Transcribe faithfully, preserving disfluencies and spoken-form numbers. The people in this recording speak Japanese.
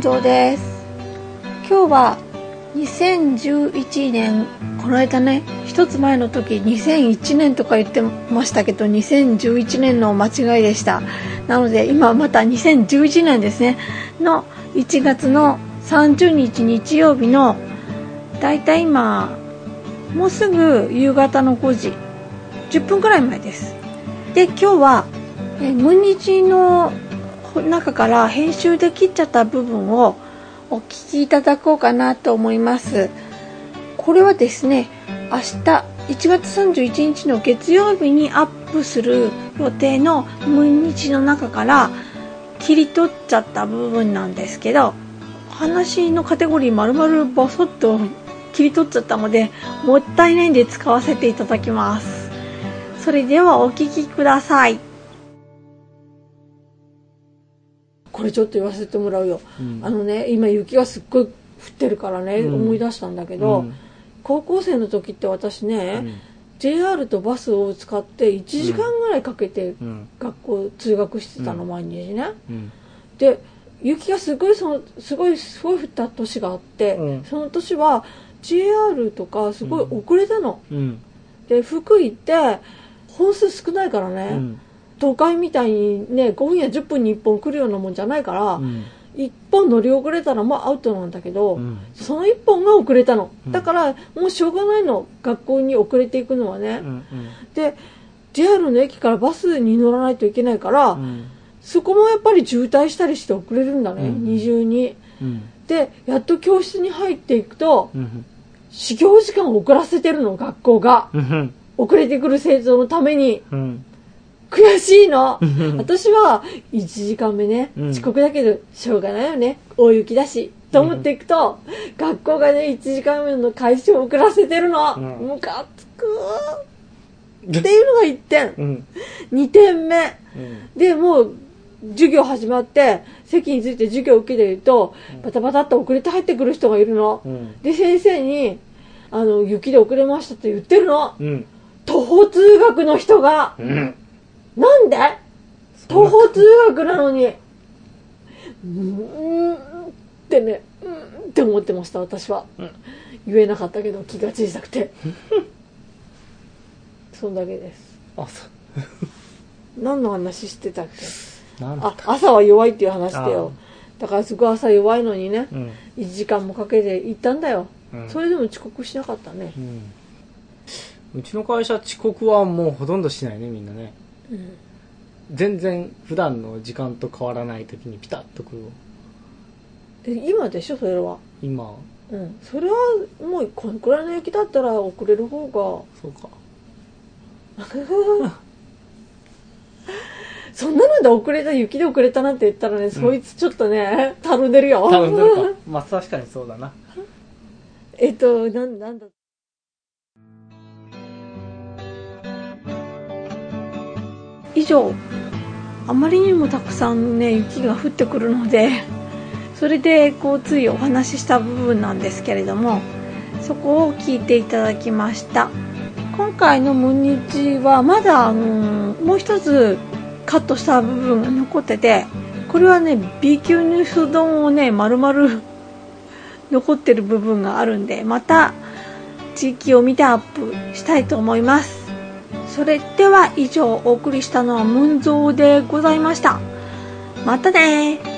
蔵です。今日はにせんじゅういちねん、この間ね、一つ前の時にせんいちねんとか言ってましたけど、にせんじゅういちねんの間違いでした。なので今またにせんじゅういちねんですねのいちがつのさんじゅうにち日曜日のだいたい今もうすぐ夕方のごじじゅっぷんくらい前です。で、今日はえ無日の中から編集で切っちゃった部分をお聞きいただこうかなと思います。これはですね、明日いちがつさんじゅういちにちの月曜日にアップする予定の無日の中から切り取っちゃった部分なんですけど、話のカテゴリー丸々ボソッと切り取っちゃったのでもったいないんで使わせていただきます。それではお聞きください。これちょっと言わせてもらうよ、うん、あのね、今雪がすっごい降ってるからね、うん、思い出したんだけど、うん、高校生の時って私ね、うん、ジェイアール とバスを使っていちじかんぐらいかけて学校通学してたの、毎日ね、うん、で雪がすごいそのすごいすごい降った年があって、うん、その年は ジェイアール とかすごい遅れたの、うん、で福井って本数少ないからね、うん、都会みたいにねごふんやじゅっぷんにいっぽん来るようなもんじゃないから、うん、いっぽん乗り遅れたらもうアウトなんだけど、うん、そのいっぽんが遅れたの、うん、だからもうしょうがないの、学校に遅れていくのはね、うんうん、で ジェイアール の駅からバスに乗らないといけないから、うん、そこもやっぱり渋滞したりして遅れるんだね、うん、二重に、うん、でやっと教室に入っていくと、うん、始業時間を遅らせてるの、学校が、うん、遅れてくる生徒のために、うん、悔しいの私はいちじかんめね、うん、遅刻だけどしょうがないよね、大雪だしと思っていくと、うん、学校がねいちじかんめの開始を遅らせてるの、ムカつくっていうのがいってん、うん、にてんめ、うん、でもう授業始まって席について授業を受けていると、うん、バタバタっと遅れて入ってくる人がいるの、うん、で先生にあの雪で遅れましたって言ってるの、うん、徒歩通学の人が、うん、なんで徒歩通学なのにうーんってね、うーんって思ってました私は、うん、言えなかったけど気が小さくてそんだけです。あ、そう何の話してたっけ。あ、朝は弱いっていう話でよ。だからすごい朝弱いのにね、うん、いちじかんもかけて行ったんだよ、うん、それでも遅刻しなかったね、うん、 うちの会社遅刻はもうほとんどしないね、みんなね、うん、全然普段の時間と変わらない時にピタッと来る。 え、今でしょそれは。 今、 うん、それはもうこのくらいの雪だったら遅れる方が。 そうかそんなので遅れた、雪で遅れたなんて言ったらね、うん、そいつちょっとねたるんでるよ。 たるんでるかまあ確かにそうだなえっとなんなんだ以上、あまりにもたくさんね雪が降ってくるので、それでこうついお話しした部分なんですけれども、そこを聞いていただきました。今回の無日はまだあのもう一つカットした部分が残ってて、これはね B 級ニュース丼をね丸々残ってる部分があるんで、また地域を見てアップしたいと思います。それでは以上お送りしたのはムンゾーでございました。またね。